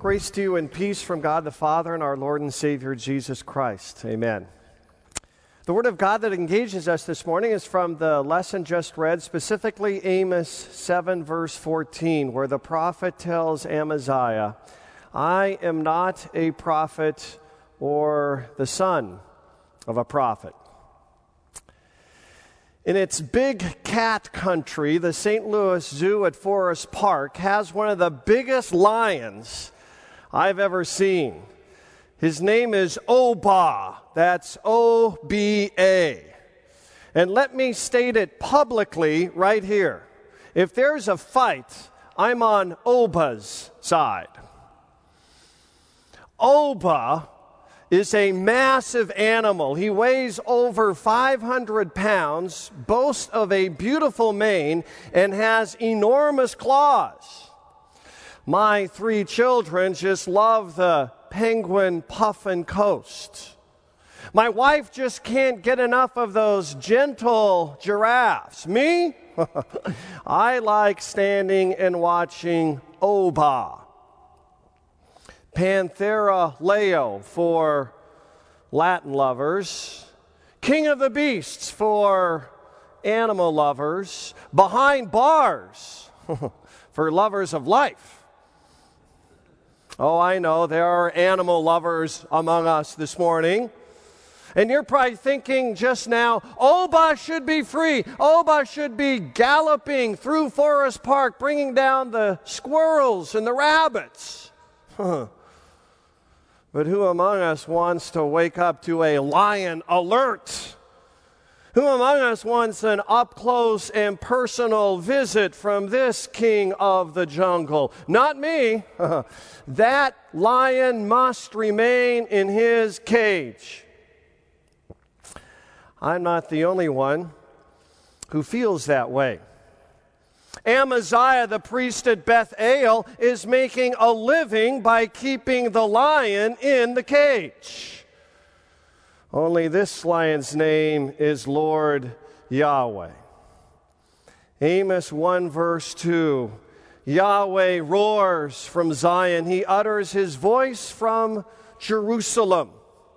Grace to you and peace from God the Father and our Lord and Savior Jesus Christ. Amen. The Word of God that engages us this morning is from the lesson just read, specifically Amos 7, verse 14, where the prophet tells Amaziah, I am not a prophet or the son of a prophet. In its big cat country, the St. Louis Zoo at Forest Park has one of the biggest lions I've ever seen. His name is Oba. That's O-B-A. And let me state it publicly right here. If there's a fight, I'm on Oba's side. Oba is a massive animal. He weighs over 500 pounds, boasts of a beautiful mane, and has enormous claws. My 3 children just love the penguin puffin coast. My wife just can't get enough of those gentle giraffes. Me? I like standing and watching Oba. Panthera leo for Latin lovers. King of the beasts for animal lovers. Behind bars for lovers of life. Oh, I know, there are animal lovers among us this morning. And you're probably thinking just now, Oba should be free. Oba should be galloping through Forest Park, bringing down the squirrels and the rabbits. But who among us wants to wake up to a lion alert? Who among us wants an up-close and personal visit from this king of the jungle? Not me. That lion must remain in his cage. I'm not the only one who feels that way. Amaziah, the priest at Bethel, is making a living by keeping the lion in the cage. Only this lion's name is Lord Yahweh. Amos 1 verse 2. Yahweh roars from Zion. He utters his voice from Jerusalem.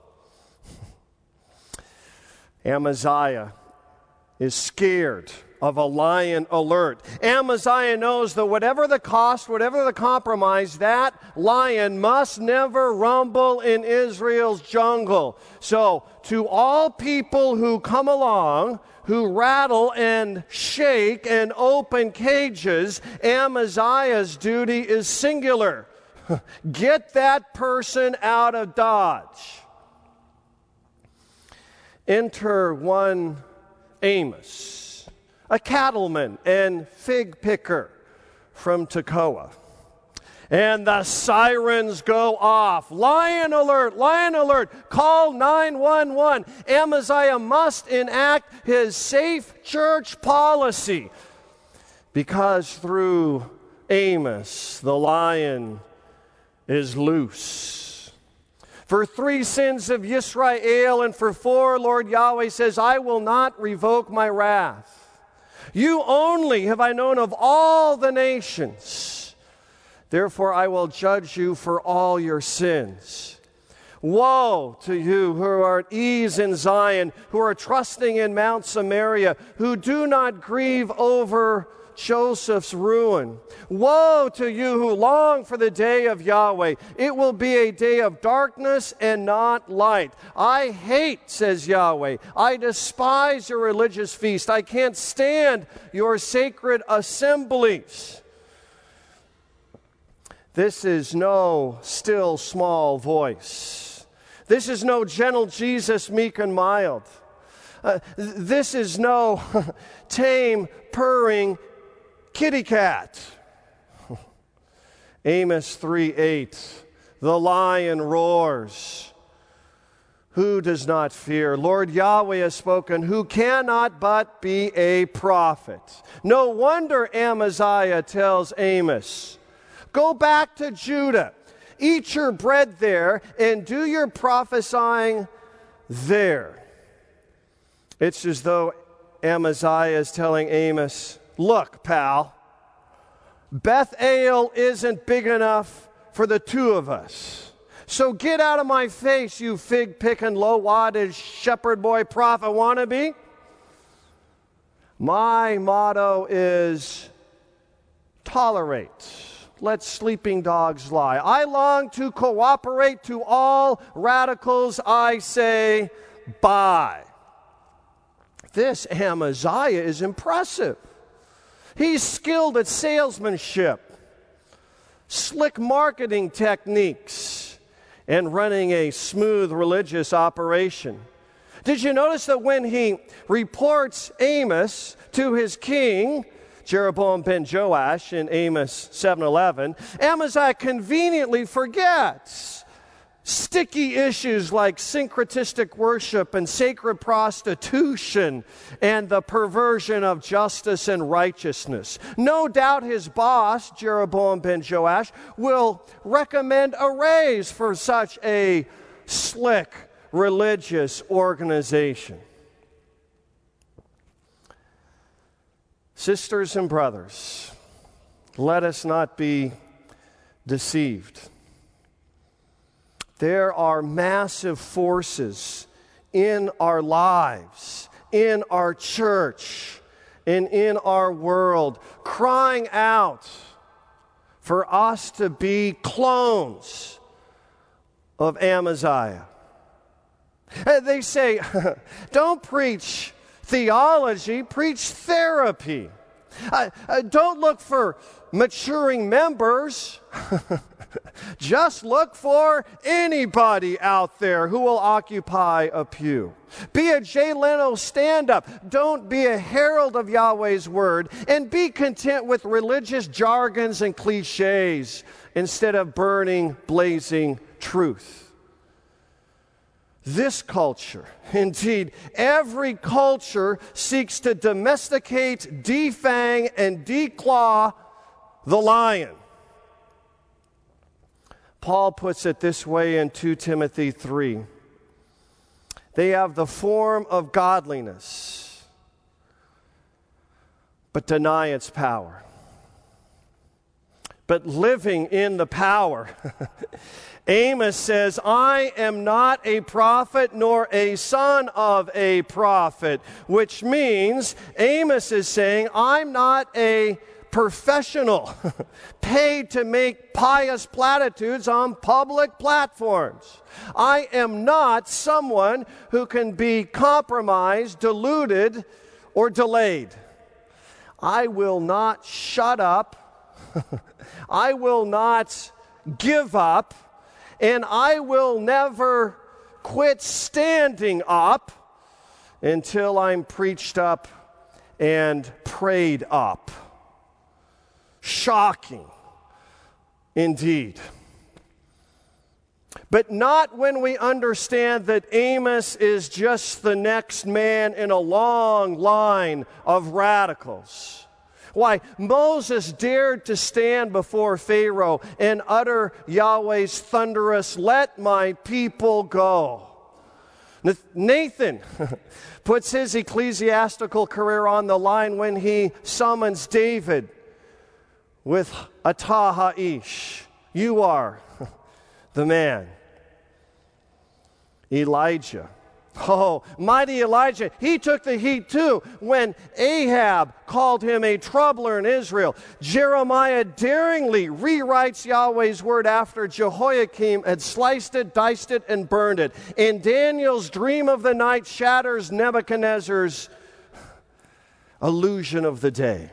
Amaziah is scared of a lion alert. Amaziah knows that whatever the cost, whatever the compromise, that lion must never rumble in Israel's jungle. So, to all people who come along, who rattle and shake and open cages, Amaziah's duty is singular. Get that person out of Dodge. Enter one Amos, a cattleman and fig picker from Tekoa. And the sirens go off. Lion alert, call 911. Amaziah must enact his safe church policy because through Amos, the lion is loose. For 3 sins of Yisrael and for 4, Lord Yahweh says, I will not revoke my wrath. You only have I known of all the nations. Therefore I will judge you for all your sins. Woe to you who are at ease in Zion, who are trusting in Mount Samaria, who do not grieve over Joseph's ruin. Woe to you who long for the day of Yahweh. It will be a day of darkness and not light. I hate, says Yahweh. I despise your religious feast. I can't stand your sacred assemblies. This is no still small voice. This is no gentle Jesus, meek and mild. This is no tame, purring kitty cat. Amos 3:8. The lion roars. Who does not fear? Lord Yahweh has spoken. Who cannot but be a prophet? No wonder Amaziah tells Amos, go back to Judah. Eat your bread there and do your prophesying there. It's as though Amaziah is telling Amos, look, pal, Bethel isn't big enough for the two of us. So get out of my face, you fig-picking, low-wattage shepherd boy prophet wannabe. My motto is tolerate. Let sleeping dogs lie. I long to cooperate. To all radicals I say bye. This Amaziah is impressive. He's skilled at salesmanship, slick marketing techniques, and running a smooth religious operation. Did you notice that when he reports Amos to his king, Jeroboam ben Joash, in Amos 7:11, Amaziah conveniently forgets sticky issues like syncretistic worship and sacred prostitution and the perversion of justice and righteousness. No doubt his boss, Jeroboam ben Joash, will recommend a raise for such a slick religious organization. Sisters and brothers, let us not be deceived. There are massive forces in our lives, in our church, and in our world, crying out for us to be clones of Amaziah. They say, don't preach theology, preach therapy. Don't look for maturing members. Just look for anybody out there who will occupy a pew. Be a Jay Leno stand-up. Don't be a herald of Yahweh's word. And be content with religious jargons and cliches instead of burning, blazing truth. This culture, indeed, every culture seeks to domesticate, defang, and declaw the lion. Paul puts it this way in 2 Timothy 3. They have the form of godliness, but deny its power. But living in the power, Amos says, I am not a prophet nor a son of a prophet, which means Amos is saying, I'm not a professional paid to make pious platitudes on public platforms. I am not someone who can be compromised, diluted, or delayed. I will not shut up. I will not give up. And I will never quit standing up until I'm preached up and prayed up. Shocking, indeed. But not when we understand that Amos is just the next man in a long line of radicals. Why, Moses dared to stand before Pharaoh and utter Yahweh's thunderous, let my people go. Nathan puts his ecclesiastical career on the line when he summons David with Atah Ha'ish. You are the man. Elijah. Oh, mighty Elijah. He took the heat too when Ahab called him a troubler in Israel. Jeremiah daringly rewrites Yahweh's word after Jehoiakim had sliced it, diced it, and burned it. And Daniel's dream of the night shatters Nebuchadnezzar's illusion of the day.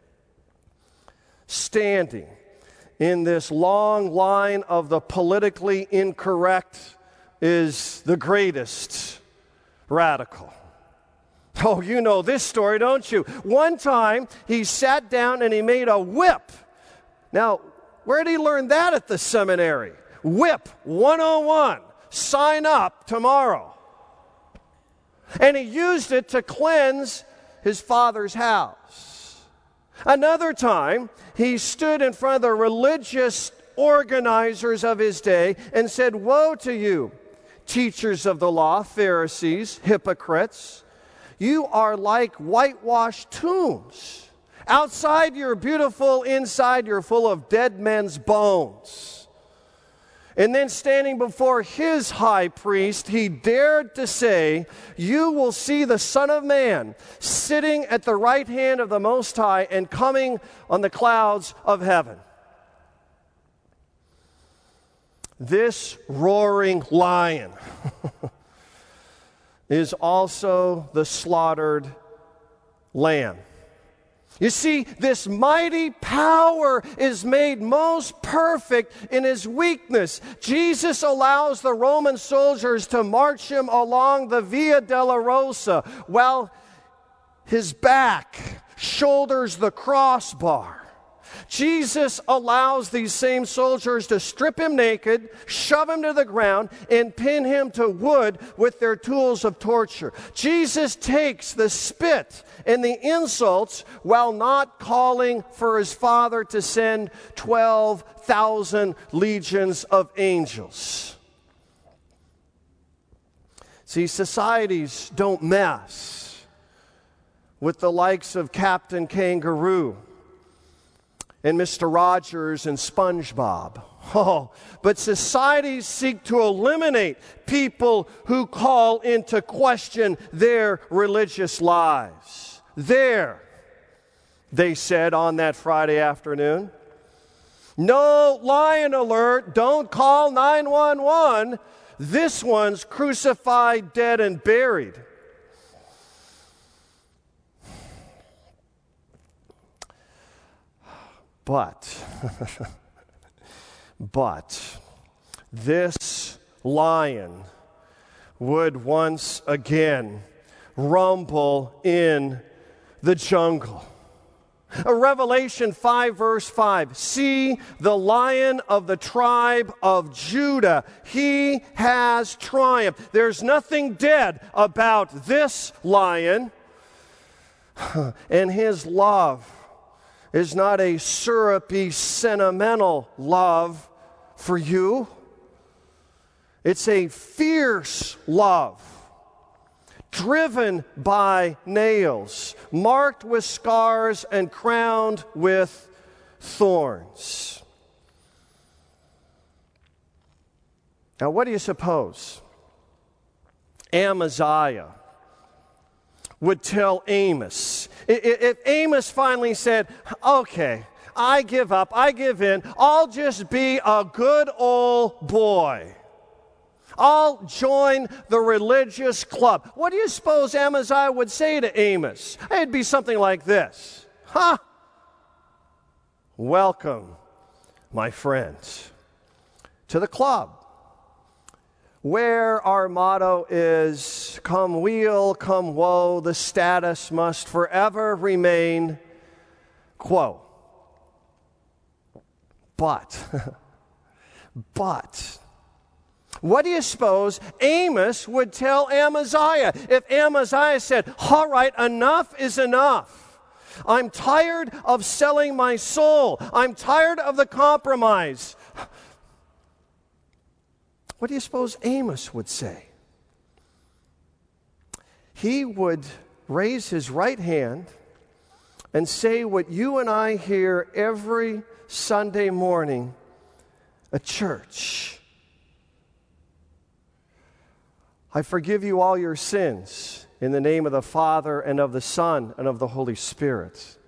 Standing in this long line of the politically incorrect is the greatest radical. Oh, you know this story, don't you? One time, he sat down and he made a whip. Now, where did he learn that at the seminary? Whip 101. Sign up tomorrow. And he used it to cleanse his father's house. Another time, he stood in front of the religious organizers of his day and said, woe to you, teachers of the law, Pharisees, hypocrites. You are like whitewashed tombs. Outside you're beautiful, inside you're full of dead men's bones. And then standing before his high priest, he dared to say, "You will see the Son of Man sitting at the right hand of the Most High and coming on the clouds of heaven." This roaring lion is also the slaughtered lamb. You see, this mighty power is made most perfect in his weakness. Jesus allows the Roman soldiers to march him along the Via Dolorosa while his back shoulders the crossbar. Jesus allows these same soldiers to strip him naked, shove him to the ground, and pin him to wood with their tools of torture. Jesus takes the spit and the insults while not calling for his Father to send 12,000 legions of angels. See, societies don't mess with the likes of Captain Kangaroo and Mr. Rogers and SpongeBob. Oh, but societies seek to eliminate people who call into question their religious lives. There, they said on that Friday afternoon, "No lion alert, don't call 911. This one's crucified, dead, and buried." But this lion would once again rumble in the jungle. Revelation 5 verse 5, "See the Lion of the tribe of Judah. He has triumphed." There's nothing dead about this lion, and his love is not a syrupy, sentimental love for you. It's a fierce love, driven by nails, marked with scars, and crowned with thorns. Now, what do you suppose Amaziah would tell Amos? If Amos finally said, "Okay, I give up, I give in, I'll just be a good old boy. I'll join the religious club." What do you suppose Amaziah would say to Amos? It'd be something like this: "Welcome, my friends, to the club, where our motto is, come weal, come woe, the status must forever remain quo." But, what do you suppose Amos would tell Amaziah if Amaziah said, "All right, enough is enough. I'm tired of selling my soul. I'm tired of the compromise"? What do you suppose Amos would say? He would raise his right hand and say what you and I hear every Sunday morning at church: "I forgive you all your sins in the name of the Father and of the Son and of the Holy Spirit."